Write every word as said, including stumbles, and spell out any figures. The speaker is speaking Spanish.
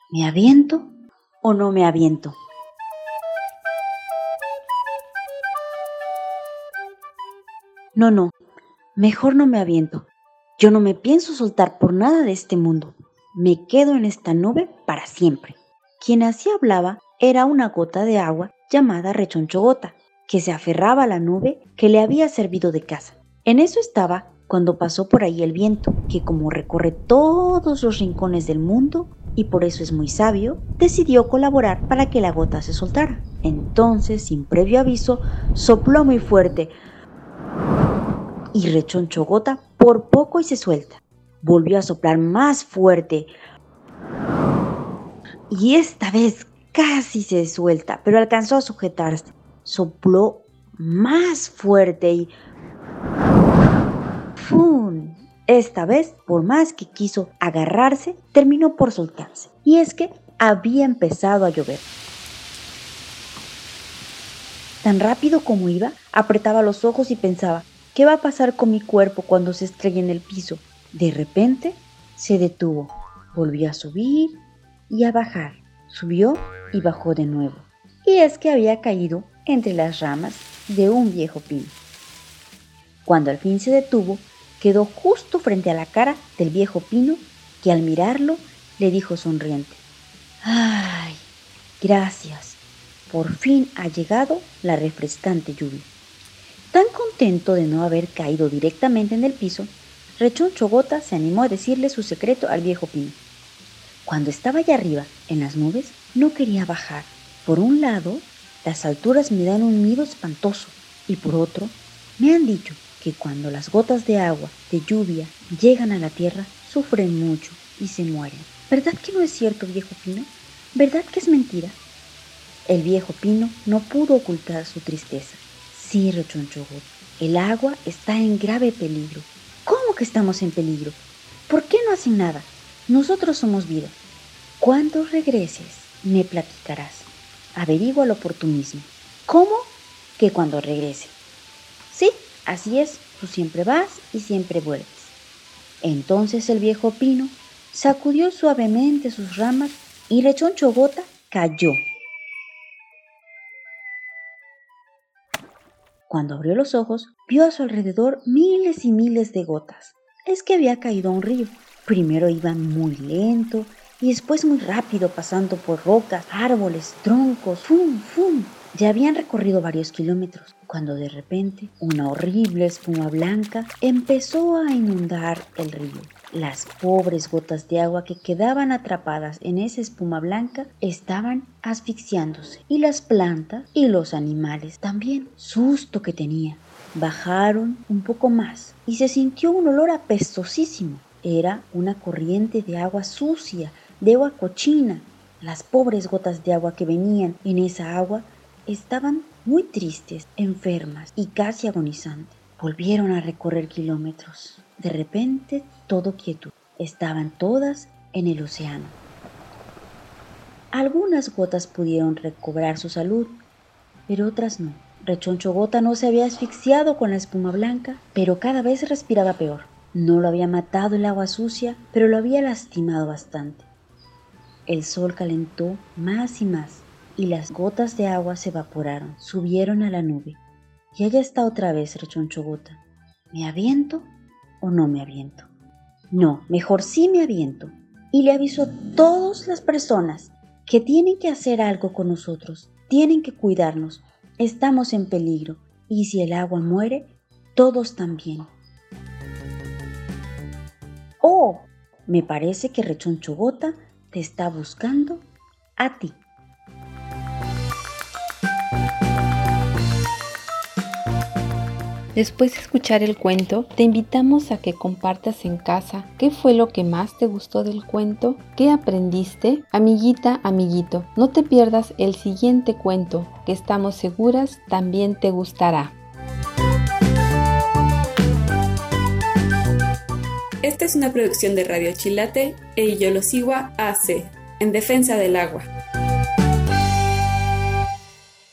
¿Me aviento o no me aviento? No, no, mejor no me aviento. Yo no me pienso soltar por nada de este mundo. Me quedo en esta nube para siempre. Quien así hablaba era una gota de agua llamada Rechonchogota, que se aferraba a la nube que le había servido de casa. En eso estaba cuando pasó por ahí el viento, que como recorre todos los rincones del mundo y por eso es muy sabio, decidió colaborar para que la gota se soltara. Entonces, sin previo aviso, sopló muy fuerte y Rechonchogota por poco y se suelta. Volvió a soplar más fuerte y esta vez casi se suelta, pero alcanzó a sujetarse. Sopló más fuerte y ¡fum! Esta vez, por más que quiso agarrarse, terminó por soltarse. Y es que había empezado a llover. Tan rápido como iba, apretaba los ojos y pensaba, ¿qué va a pasar con mi cuerpo cuando se estrelle en el piso? De repente, se detuvo. Volvió a subir y a bajar. Subió y bajó de nuevo. Y es que había caído entre las ramas de un viejo pino. Cuando al fin se detuvo, quedó justo frente a la cara del viejo pino, que al mirarlo le dijo sonriente: ¡ay, gracias! Por fin ha llegado la refrescante lluvia. Tan contento de no haber caído directamente en el piso, Rechonchogota se animó a decirle su secreto al viejo pino. Cuando estaba allá arriba, en las nubes, no quería bajar. Por un lado, las alturas me dan un miedo espantoso, y por otro, me han dicho que cuando las gotas de agua, de lluvia, llegan a la tierra, sufren mucho y se mueren. ¿Verdad que no es cierto, viejo pino? ¿Verdad que es mentira? El viejo pino no pudo ocultar su tristeza. Sí, Rechonchogota, el agua está en grave peligro. ¿Cómo que estamos en peligro? ¿Por qué no hacen nada? Nosotros somos vida. Cuando regreses, me platicarás. Averígualo por tú mismo. ¿Cómo que cuando regrese? Sí, así es, tú siempre vas y siempre vuelves. Entonces el viejo pino sacudió suavemente sus ramas y Rechonchogota cayó. Cuando abrió los ojos, vio a su alrededor miles y miles de gotas. Es que había caído a un río. Primero iban muy lento y después muy rápido, pasando por rocas, árboles, troncos, ¡fum, fum! Ya habían recorrido varios kilómetros, cuando de repente una horrible espuma blanca empezó a inundar el río. Las pobres gotas de agua que quedaban atrapadas en esa espuma blanca estaban asfixiándose, y las plantas y los animales también. Susto que tenía. Bajaron un poco más y se sintió un olor apestosísimo. Era una corriente de agua sucia, de agua cochina. Las pobres gotas de agua que venían en esa agua estaban muy tristes, enfermas y casi agonizantes. Volvieron a recorrer kilómetros. De repente, todo quietud. Estaban todas en el océano. Algunas gotas pudieron recobrar su salud, pero otras no. Rechonchogota no se había asfixiado con la espuma blanca, pero cada vez respiraba peor. No lo había matado el agua sucia, pero lo había lastimado bastante. El sol calentó más y más, y las gotas de agua se evaporaron, subieron a la nube. Y allá está otra vez Rechonchogota. ¿Me aviento o no me aviento? No, mejor sí me aviento. Y le aviso a todas las personas que tienen que hacer algo con nosotros, tienen que cuidarnos. Estamos en peligro, y si el agua muere, todos también. Oh, me parece que Rechonchogota te está buscando a ti. Después de escuchar el cuento, te invitamos a que compartas en casa qué fue lo que más te gustó del cuento, qué aprendiste. Amiguita, amiguito, no te pierdas el siguiente cuento, que estamos seguras también te gustará. Esta es una producción de Radio Chilate e Iyolosigua A C, en defensa del agua.